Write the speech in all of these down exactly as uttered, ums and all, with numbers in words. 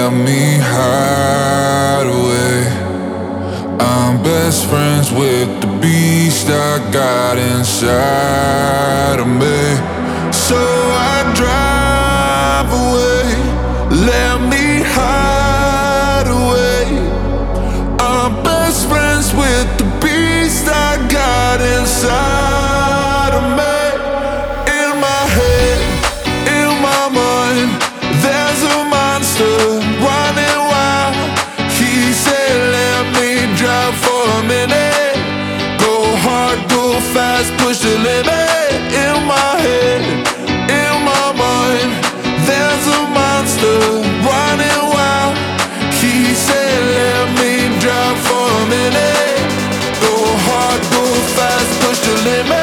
let me hide away. I'm best friends with the beast I got inside of me. So I drive away, let me hide away. I'm best friends with the beast I got inside of me. In my head, in my mind, there's a monster running wild. He said, let me drive for a minute. Go hard, go fast, push the limit. In my head, in my mind, there's a monster running wild. He said, let me drive for a minute. Go hard, go fast, push the limit.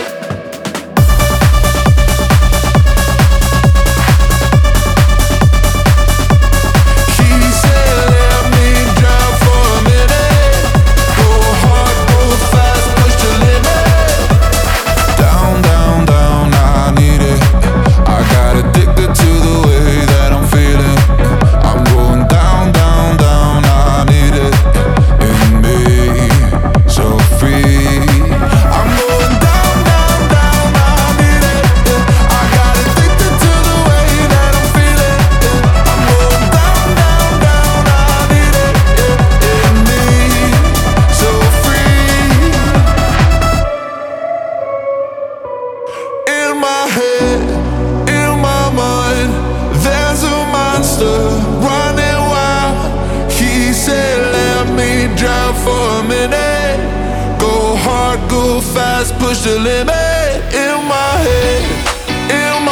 In my head, in my mind, there's a monster running wild. He said, let me drive for a minute. Go hard, go fast, push the limit. In my head, in my